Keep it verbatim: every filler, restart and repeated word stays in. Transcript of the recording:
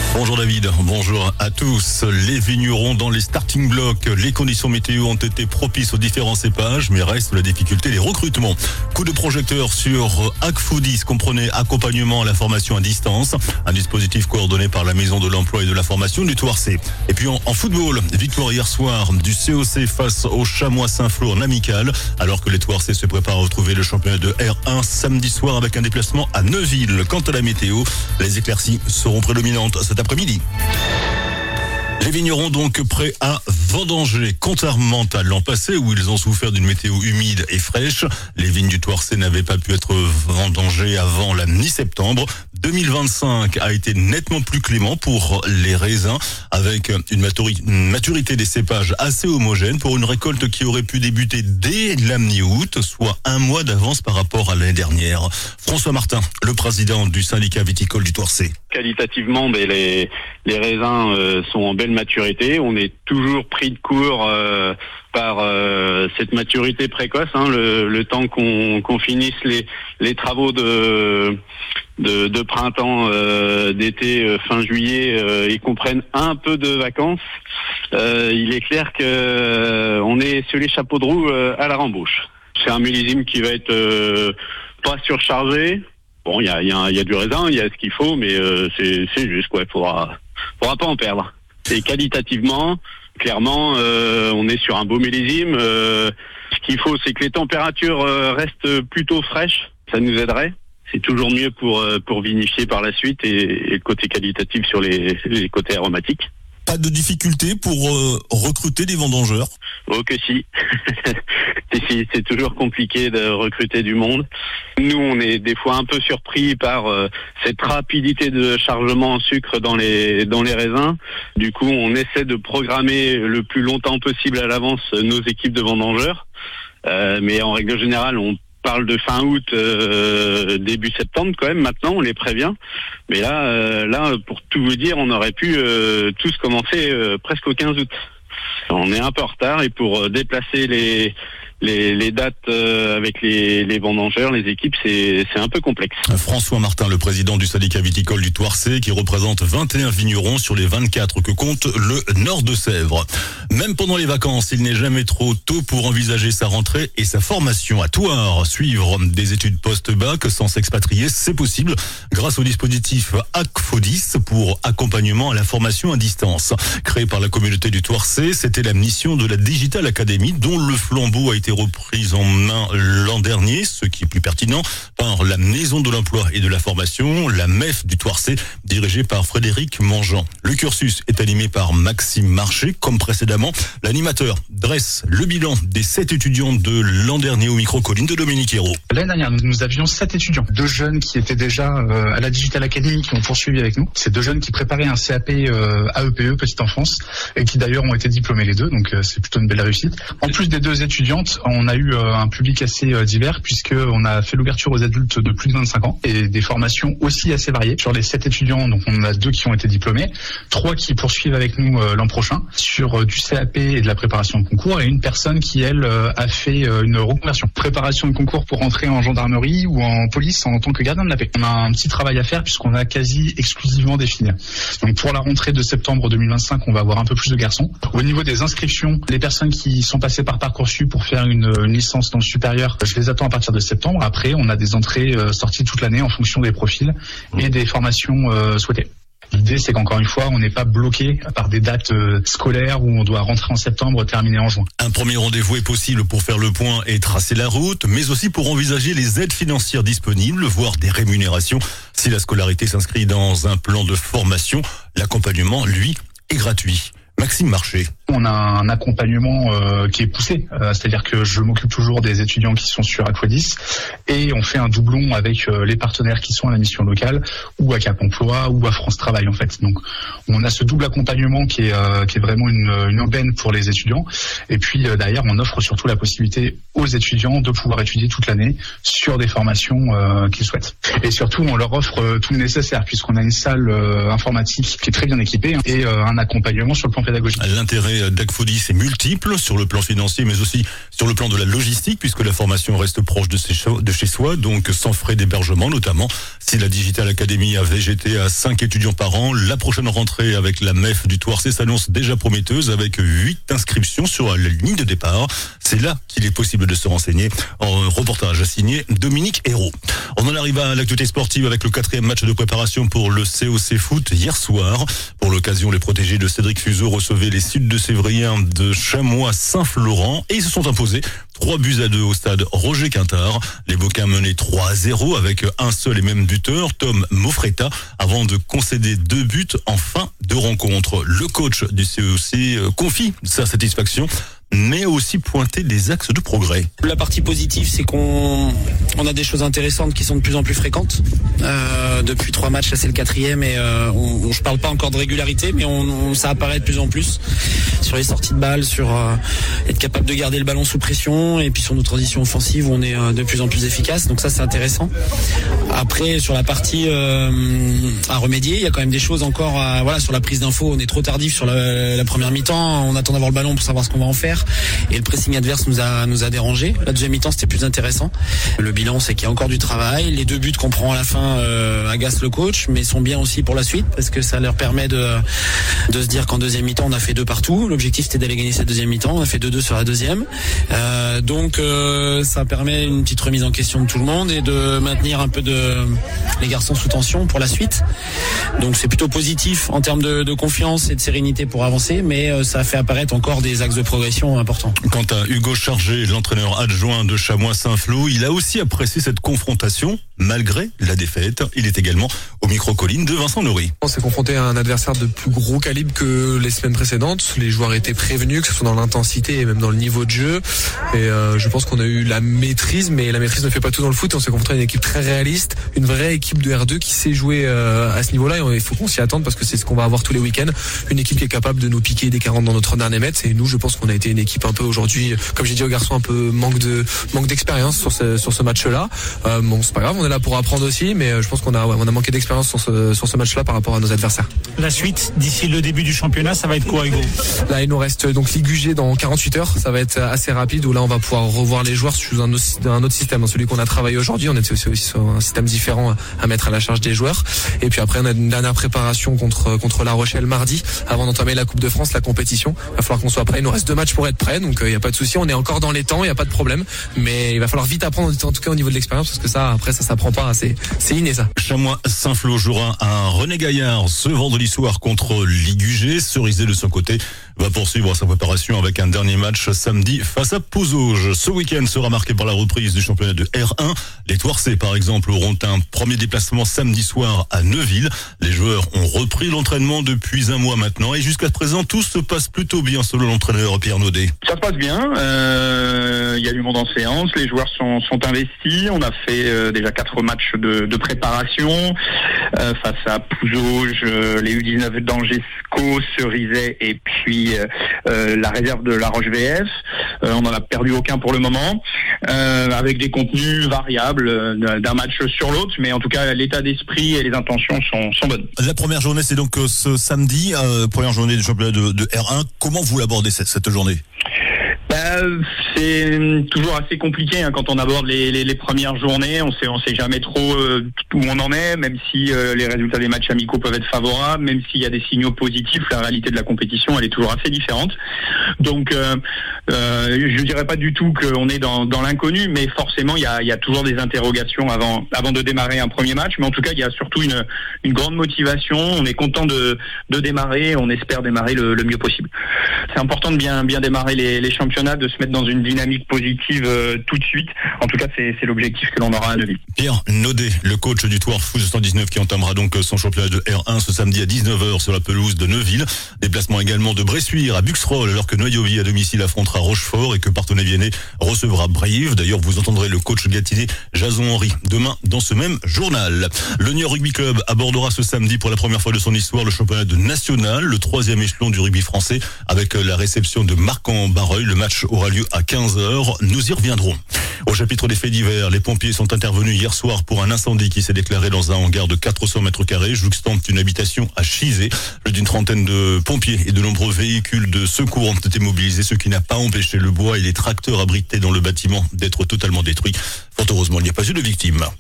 Bonjour David, bonjour à tous. Les vignerons dans les starting blocks. Les conditions météo ont été propices aux différents cépages, mais reste la difficulté, les recrutements. Coup de projecteur sur Acfoodis, comprenait accompagnement à la formation à distance. Un dispositif coordonné par la Maison de l'Emploi et de la Formation du Thouarçais. Et puis en, en football, victoire hier soir du C O C face au Chamois Saint-Flour en amical, alors que les Thouarçais se préparent à retrouver le championnat de R un samedi soir avec un déplacement à Neuville. Quant à la météo, les éclaircies seront prédominantes cet après-midi. Les vignerons donc prêts à vendanger. Contrairement à l'an passé où ils ont souffert d'une météo humide et fraîche, les vignes du Thouarçais n'avaient pas pu être vendangées avant la mi-septembre. deux mille vingt-cinq a été nettement plus clément pour les raisins, avec une maturité des cépages assez homogène pour une récolte qui aurait pu débuter dès la mi-août, soit un mois d'avance par rapport à l'année dernière. François Martin, le président du syndicat viticole du Thouarçais. Qualitativement, ben, les, les raisins euh, sont en belle maturité. On est toujours pris de court euh, par euh, cette maturité précoce, hein, le, le temps qu'on, qu'on finisse les, les travaux de, de, de printemps, euh, d'été, euh, fin juillet, euh, et qu'on prenne un peu de vacances. Euh, il est clair que euh, on est sur les chapeaux de roue euh, à la rembauche. C'est un millésime qui va être euh, pas surchargé. Bon, il y a, y, a, y a du raisin, il y a ce qu'il faut, mais euh, c'est, c'est juste quoi. Il faudra, faudra pas en perdre. Et qualitativement, clairement, euh, on est sur un beau millésime. Euh, ce qu'il faut, c'est que les températures euh, restent plutôt fraîches. Ça nous aiderait. C'est toujours mieux pour euh, pour vinifier par la suite et, et le côté qualitatif sur les, les côtés aromatiques. Pas de difficulté pour euh, recruter des vendangeurs? Oh que si. si, c'est toujours compliqué de recruter du monde. Nous, on est des fois un peu surpris par euh, cette rapidité de chargement en sucre dans les dans les raisins. Du coup, on essaie de programmer le plus longtemps possible à l'avance nos équipes de vendangeurs. Euh, mais en règle générale, on parle de fin août, euh, début septembre quand même. Maintenant, on les prévient. Mais là, euh, là, pour tout vous dire, on aurait pu euh, tous commencer euh, presque au quinze août. On est un peu en retard et pour euh, déplacer les les, les dates euh, avec les, les vendangeurs, les équipes, c'est, c'est un peu complexe. François Martin, le président du syndicat viticole du Thouarçais, qui représente vingt et un vignerons sur les vingt-quatre que compte le Nord de Sèvres. Même pendant les vacances, il n'est jamais trop tôt pour envisager sa rentrée et sa formation à Thouars. Suivre des études post-bac sans s'expatrier, c'est possible grâce au dispositif Acfoodis pour accompagnement à la formation à distance. Créé par la communauté du Thouarçais, c'était la mission de la Digital Academy dont le flambeau a été reprise en main l'an dernier, ce qui est plus pertinent, par la Maison de l'Emploi et de la Formation, la M E F du Thouarçais, dirigée par Frédéric Mangeant. Le cursus est animé par Maxime Marché, comme précédemment. L'animateur dresse le bilan des sept étudiants de l'an dernier au micro-colline de Dominique Hérault. L'année dernière, nous avions sept étudiants, deux jeunes qui étaient déjà euh, à la Digital Academy, qui ont poursuivi avec nous. C'est deux jeunes qui préparaient un C A P euh, A E P E, petite enfance, et qui d'ailleurs ont été diplômés les deux, donc euh, c'est plutôt une belle réussite. En plus des deux étudiantes, on a eu euh, un public assez euh, divers, puisqu'on a fait l'ouverture aux adultes de plus de vingt-cinq ans, et des formations aussi assez variées. Sur les sept étudiants, donc on a deux qui ont été diplômés, trois qui poursuivent avec nous euh, l'an prochain, sur euh, du C A P et de la préparation de concours, et une personne qui, elle, euh, a fait euh, une reconversion. Préparation de concours pour rentrer en gendarmerie ou en police en tant que gardien de la paix. On a un petit travail à faire puisqu'on a quasi exclusivement des filles. Donc pour la rentrée de septembre deux mille vingt-cinq, on va avoir un peu plus de garçons. Au niveau des inscriptions, les personnes qui sont passées par Parcoursup pour faire une, une licence dans le supérieur, je les attends à partir de septembre. Après, on a des entrées euh, sorties toute l'année en fonction des profils et des formations euh, souhaitées. L'idée, c'est qu'encore une fois, on n'est pas bloqué par des dates euh, scolaires où on doit rentrer en septembre, terminer en juin. Un premier rendez-vous est possible pour faire le point et tracer la route, mais aussi pour envisager les aides financières disponibles, voire des rémunérations. Si la scolarité s'inscrit dans un plan de formation, l'accompagnement, lui, est gratuit. Maxime Marché. On a un accompagnement euh, qui est poussé, euh, c'est-à-dire que je m'occupe toujours des étudiants qui sont sur Acfoodis et on fait un doublon avec euh, les partenaires qui sont à la mission locale ou à Cap Emploi ou à France Travail en fait. Donc on a ce double accompagnement qui est euh, qui est vraiment une, une aubaine pour les étudiants et puis euh, derrière on offre surtout la possibilité aux étudiants de pouvoir étudier toute l'année sur des formations euh, qu'ils souhaitent. Et surtout on leur offre euh, tout le nécessaire puisqu'on a une salle euh, informatique qui est très bien équipée et euh, un accompagnement sur le plan pédagogique. L'intérêt d'Agfoodie, c'est multiple sur le plan financier, mais aussi sur le plan de la logistique, puisque la formation reste proche de, ses, de chez soi, donc sans frais d'hébergement, notamment si la Digital Academy a végété à cinq étudiants par an. La prochaine rentrée avec la M E F du Thouarçais s'annonce déjà prometteuse, avec huit inscriptions sur la ligne de départ. C'est là qu'il est possible de se renseigner. En reportage signé Dominique Hérault. On en arrive à l'actualité sportive avec le quatrième match de préparation pour le C O C Foot hier soir. Pour l'occasion, les protégés de Cédric Fuseau recevaient les Sud-de-Sévriens de Chamois-Saint-Florent et ils se sont imposés trois buts à deux au stade Roger Quintard. Les Bocains menaient trois à zéro avec un seul et même buteur, Tom Mofretta, avant de concéder deux buts en fin de rencontre. Le coach du C O C confie sa satisfaction, mais aussi pointer des axes de progrès. La partie positive, c'est qu'on on a des choses intéressantes qui sont de plus en plus fréquentes. Euh, depuis trois matchs, là c'est le quatrième et euh, on, on, je parle pas encore de régularité, mais on, on, ça apparaît de plus en plus sur les sorties de balles, sur euh, être capable de garder le ballon sous pression et puis sur nos transitions offensives où on est euh, de plus en plus efficace. Donc ça c'est intéressant. Après sur la partie euh, à remédier, il y a quand même des choses encore. À, voilà, sur la prise d'info, on est trop tardif sur la, la première mi-temps. On attend d'avoir le ballon pour savoir ce qu'on va en faire. Et le pressing adverse nous a nous a dérangé. La deuxième mi-temps c'était plus intéressant. Le bilan c'est qu'il y a encore du travail. Les deux buts qu'on prend à la fin euh, agacent le coach, mais sont bien aussi pour la suite parce que ça leur permet de de se dire qu'en deuxième mi-temps on a fait deux partout. L'objectif c'était d'aller gagner cette deuxième mi-temps. On a fait deux deux sur la deuxième. Euh, donc euh, ça permet une petite remise en question de tout le monde et de maintenir un peu de les garçons sous tension pour la suite. Donc c'est plutôt positif en termes de, de confiance et de sérénité pour avancer, mais euh, ça fait apparaître encore des axes de progression important. Quant à Hugo Chargé, l'entraîneur adjoint de Chamois-Saint-Flour, il a aussi apprécié cette confrontation malgré la défaite. Il est également au micro-colline de Vincent Nourry. On s'est confronté à un adversaire de plus gros calibre que les semaines précédentes. Les joueurs étaient prévenus, que ce soit dans l'intensité et même dans le niveau de jeu. Et euh, je pense qu'on a eu la maîtrise, mais la maîtrise ne fait pas tout dans le foot. On s'est confronté à une équipe très réaliste, une vraie équipe de R deux qui sait jouer euh, à ce niveau-là. Et il faut qu'on s'y attende parce que c'est ce qu'on va avoir tous les week-ends. Une équipe qui est capable de nous piquer des quarante dans notre dernier mètre. Et nous, je pense qu'on a été une équipe un peu aujourd'hui, comme j'ai dit aux garçons, un peu manque de manque d'expérience sur ce sur ce match-là. Euh, bon, c'est pas grave, on est là pour apprendre aussi, mais je pense qu'on a ouais, on a manqué d'expérience sur ce sur ce match-là par rapport à nos adversaires. La suite d'ici le début du championnat, ça va être quoi, Hugo? Là, il nous reste donc Ligue U G dans quarante-huit heures. Ça va être assez rapide où là, on va pouvoir revoir les joueurs sous un autre, un autre système, celui qu'on a travaillé aujourd'hui. On était aussi, aussi sur un système différent à mettre à la charge des joueurs. Et puis après, on a une dernière préparation contre contre La Rochelle mardi, avant d'entamer la Coupe de France, la compétition. Il va falloir qu'on soit prêt. Il nous reste deux matchs pour être prêt, donc il euh, n'y a pas de souci. On est encore dans les temps, il n'y a pas de problème. Mais il va falloir vite apprendre, en tout cas au niveau de l'expérience, parce que ça, après, ça s'apprend pas. C'est c'est inné ça. Chamois-Saint-Flour jouera un René Gaillard ce vendredi soir contre Ligue U G. Cerisé de son côté va poursuivre sa préparation avec un dernier match samedi face à Pouzauges. Ce week-end sera marqué par la reprise du championnat de R un. Les Thouarçais, par exemple, auront un premier déplacement samedi soir à Neuville. Les joueurs ont repris l'entraînement depuis un mois maintenant et jusqu'à présent, tout se passe plutôt bien selon l'entraîneur Pierre Naudet. Ça se passe bien. Euh, il y a du monde en séance. Les joueurs sont, sont investis. On a fait euh, déjà quatre matchs de, de préparation euh, face à Pouzauges, euh, les U dix-neuf d'Angesco, Cerizay et puis euh, la réserve de La Roche-V F. Euh, on n'en a perdu aucun pour le moment, euh, avec des contenus variables euh, d'un match sur l'autre, mais en tout cas l'état d'esprit et les intentions sont, sont bonnes. La première journée, c'est donc ce samedi, euh, première journée du championnat de, de R un. Comment vous l'abordez cette, cette journée ? Ben, c'est toujours assez compliqué hein, quand on aborde les, les, les premières journées. On sait, on sait jamais trop euh, où on en est, même si euh, les résultats des matchs amicaux peuvent être favorables, même s'il y a des signaux positifs. La réalité de la compétition, elle est toujours assez différente. Donc, euh, euh, je dirais pas du tout qu'on est dans, dans l'inconnu, mais forcément, il y a, il y a toujours des interrogations avant, avant de démarrer un premier match. Mais en tout cas, il y a surtout une, une grande motivation. On est content de, de démarrer. On espère démarrer le, le mieux possible. C'est important de bien, bien démarrer les, les championnats, de se mettre dans une dynamique positive euh, tout de suite. En tout cas, c'est, c'est l'objectif que l'on aura à Neuville. Pierre Naudet, le coach du Thouars Foot cent dix-neuf qui entamera donc son championnat de R un ce samedi à dix-neuf heures sur la pelouse de Neuville. Déplacement également de Bressuire à Buxerolles alors que Noyovie à domicile affrontera Rochefort et que Parthenay-Viennet recevra Brive. D'ailleurs, vous entendrez le coach gâtinais Jason Henry demain dans ce même journal. Le Niort Rugby Club abordera ce samedi pour la première fois de son histoire le championnat de national, le troisième échelon du rugby français avec la réception de Marc-en-Barreuil. Le match au aura lieu à quinze heures. Nous y reviendrons. Au chapitre des faits divers, les pompiers sont intervenus hier soir pour un incendie qui s'est déclaré dans un hangar de quatre cents mètres carrés, jouxtant une habitation à Chizé. Plus d'une trentaine de pompiers et de nombreux véhicules de secours ont été mobilisés, ce qui n'a pas empêché le bois et les tracteurs abrités dans le bâtiment d'être totalement détruits. Fort heureusement, il n'y a pas eu de victimes.